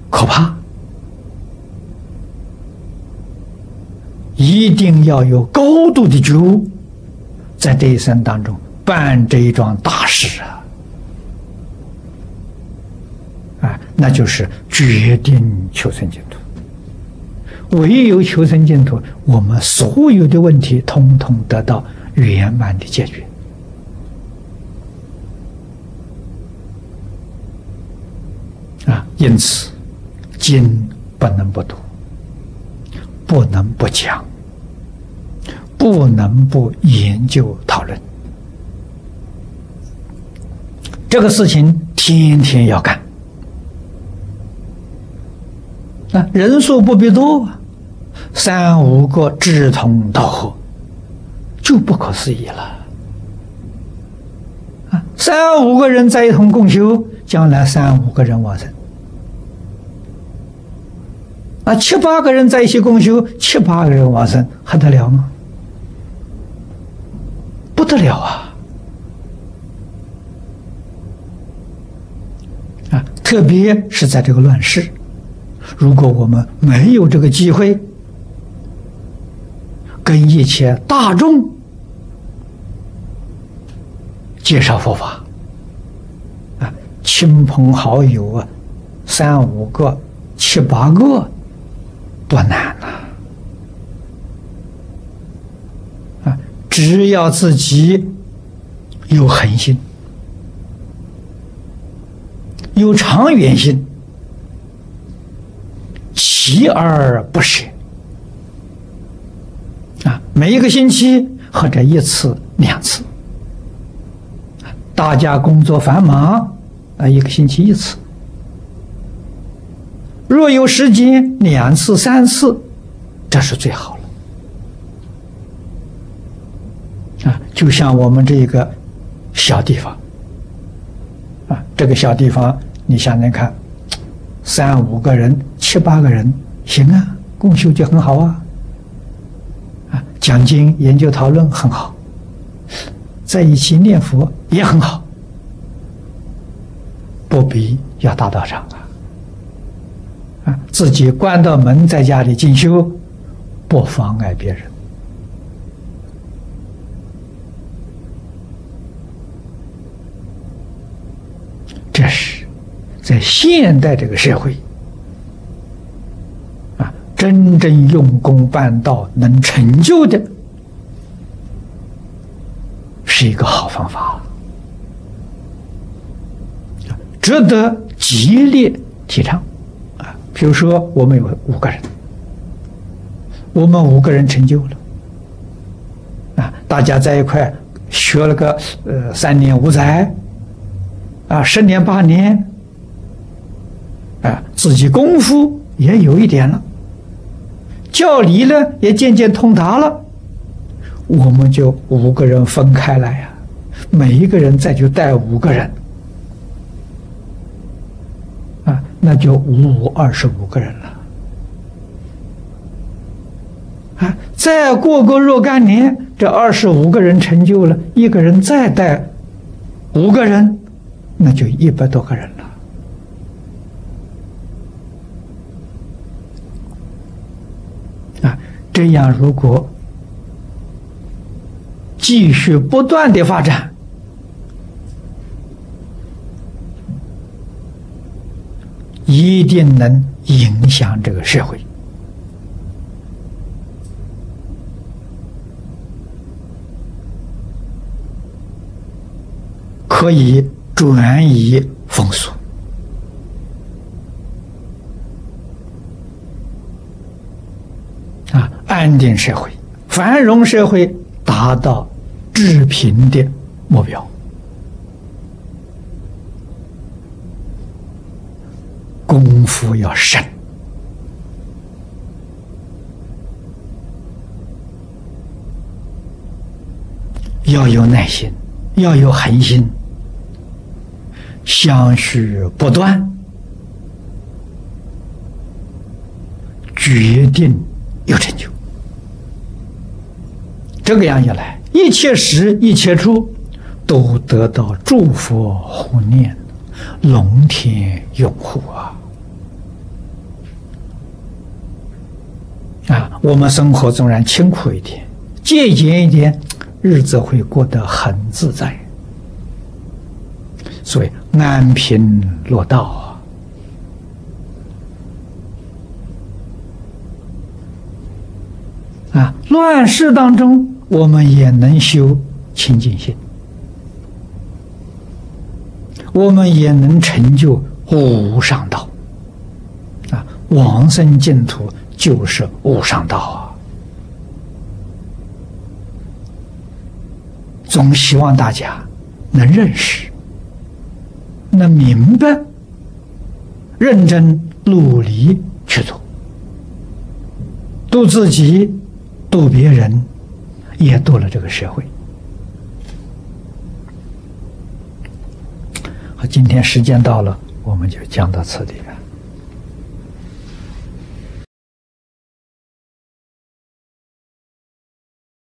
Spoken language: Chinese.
可怕，一定要有高度的觉悟，在这一生当中办这一桩大事啊！那就是决定求生净土。唯有求生净土，我们所有的问题统统得到圆满的解决。因此经不能不读，不能不讲，不能不研究讨论。这个事情天天要干。人数不必多，3、5个志同道合，就不可思议了。3、5个人在一同共修，将来3、5个人往生。7、8个人在一起共修，7、8个人往生，还得了吗？不得了啊！特别是在这个乱世，如果我们没有这个机会，跟一切大众介绍佛法，亲朋好友3、5个、7、8个，多难呐！只要自己有恒心，有长远心，锲而不舍每一个星期或者1次、2次，大家工作繁忙1个星期1次，若有时间2次、3次，这是最好了。就像我们这个小地方这个小地方，你想想看，3、5个人、7、8个人，行啊，共修就很好啊。讲经、研究、讨论很好，在一起念佛也很好，不必要大道场自己关到门，在家里进修，不妨碍别人。这是在现代这个社会真正用功办道能成就的，是一个好方法，值得极力提倡比如说我们有5个人，我们5个人成就了大家在一块学了个3年5载10年8年自己功夫也有一点了，教理呢也渐渐通达了，我们就5个人分开来每一个人再去带5个人那就5、25个人了再过个若干年，这25个人成就了，一个人再带5个人，那就100多个人了这样如果继续不断的发展，一定能影响这个社会，可以转移风俗安定社会、繁荣社会，达到治平的目标。功夫要深，要有耐心，要有恒心，相续不断，决定有成就。这个样一来，一切时一切处都得到诸佛护念，龙天拥护我们生活纵然清苦一点、节俭一点，日子会过得很自在。所以安贫乐道啊！乱世当中，我们也能修清净心，我们也能成就无上道啊！往生净土就是无上道啊！总希望大家能认识、能明白，认真努力去做，度自己，度别人，也度了这个社会。好，今天时间到了，我们就讲到此地了。